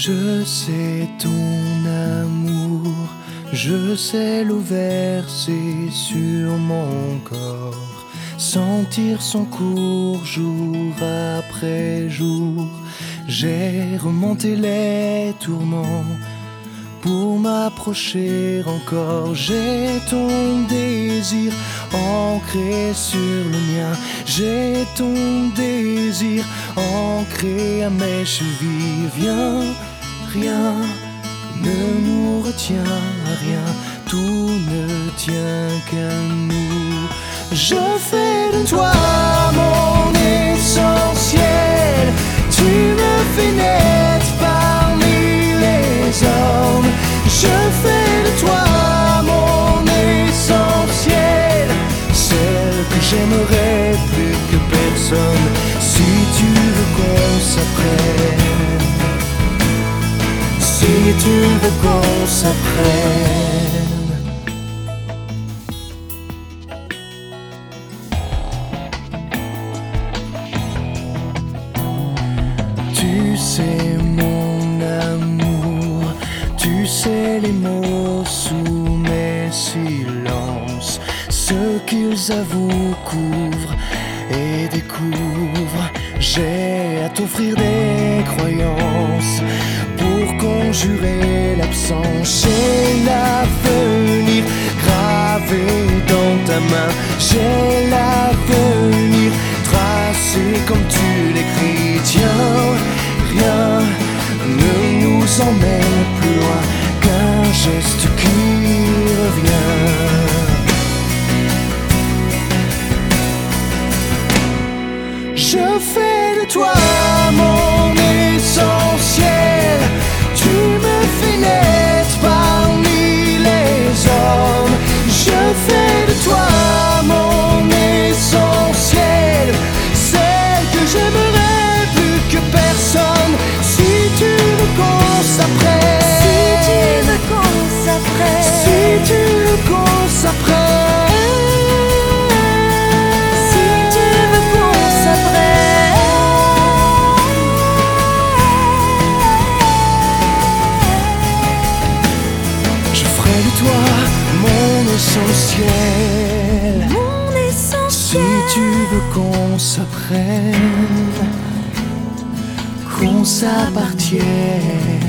Je sais ton amour, je sais l'eau versée sur mon corps, sentir son cours jour après jour. J'ai remonté les tourments pour m'approcher encore. J'ai ton désir ancré sur le mien. J'ai ton désir ancré à mes chevilles. Viens, rien ne nous retient, rien, tout ne tient qu'à nous. Je fais de toi mon essentiel. Tu me fais naître parmi les hommes. Je fais de toi mon essentiel, celle que j'aimerais plus que personne. Si tu veux qu'on s'apprenne, si tu veux qu'on s'apprenne. Tu sais mon amour, tu sais les mots sous mes silences, ce qu'ils avouent, couvrent et découvrent. J'ai à t'offrir des croyances pour conjurer l'absence. J'ai l'avenir gravé dans ta main. J'ai l'avenir tracé comme tu l'écris. Tiens, rien ne nous emmène plus loin qu'un geste qui revient. Je fais de toi mon essentiel. Tu me fais naître parmi les hommes. Je fais de toi mon essentiel, celle que j'aimerais plus que personne. Si tu veux qu'on s'apprenne, si tu veux qu'on s'apprenne, si tu veux qu'on s'apprenne, si tu veux qu'on s'apprenne, je ferai de toi mon essentiel. mon essentiel. Si tu veux qu'on s'apprenne, qu'on s'appartienne.